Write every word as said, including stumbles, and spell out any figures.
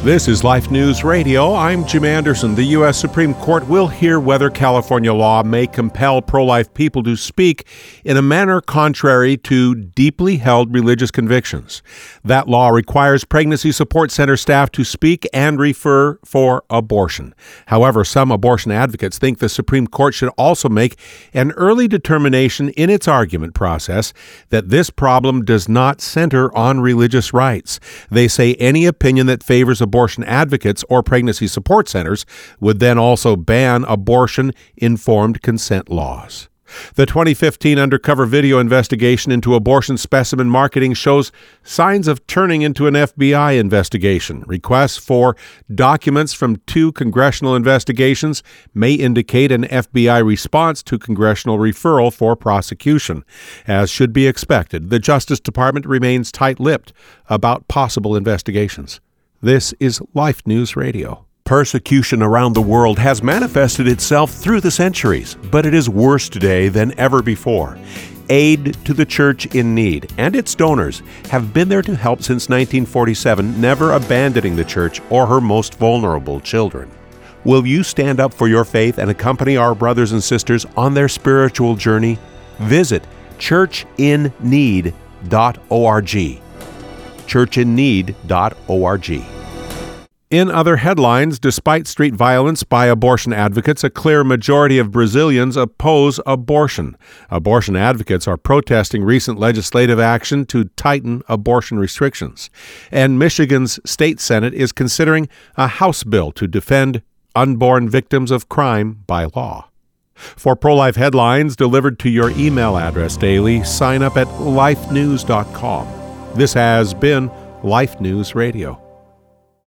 This is Life News Radio. I'm Jim Anderson. The U S Supreme Court will hear whether California law may compel pro-life people to speak in a manner contrary to deeply held religious convictions. That law requires pregnancy support center staff to speak and refer for abortion. However, some abortion advocates think the Supreme Court should also make an early determination in its argument process that this problem does not center on religious rights. They say any opinion that favors abortion Abortion advocates or pregnancy support centers would then also ban abortion-informed consent laws. The twenty fifteen undercover video investigation into abortion specimen marketing shows signs of turning into an F B I investigation. Requests for documents from two congressional investigations may indicate an F B I response to congressional referral for prosecution. As should be expected, the Justice Department remains tight-lipped about possible investigations. This is Life News Radio. Persecution around the world has manifested itself through the centuries, but it is worse today than ever before. Aid to the Church in Need and its donors have been there to help since nineteen forty-seven, never abandoning the Church or her most vulnerable children. Will you stand up for your faith and accompany our brothers and sisters on their spiritual journey? Visit church in need dot org. church in need dot org. In other headlines, despite street violence by abortion advocates, a clear majority of Brazilians oppose abortion. Abortion advocates are protesting recent legislative action to tighten abortion restrictions. And Michigan's state Senate is considering a House bill to defend unborn victims of crime by law. For pro-life headlines delivered to your email address daily, sign up at life news dot com. This has been Life News Radio.